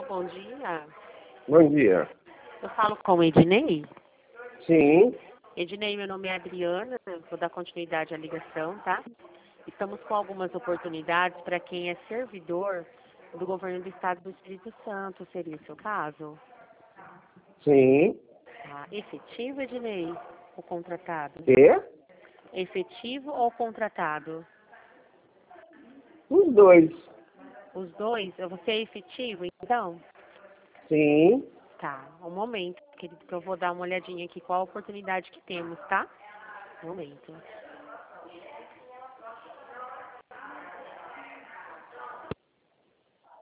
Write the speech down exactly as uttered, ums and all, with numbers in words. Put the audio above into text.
bom dia. Bom dia. Eu falo com o Ednei. Sim. Ednei, meu nome é Adriana, vou dar continuidade à ligação, tá? Estamos com algumas oportunidades para quem é servidor do governo do estado do Espírito Santo. Seria o seu caso? Sim. Tá. Efetivo, Ednei, ou contratado? E? Efetivo ou contratado? Os dois. Os dois? Você é efetivo, então? Sim. Tá, um momento, querido, que eu vou dar uma olhadinha aqui qual a oportunidade que temos, tá? Um momento.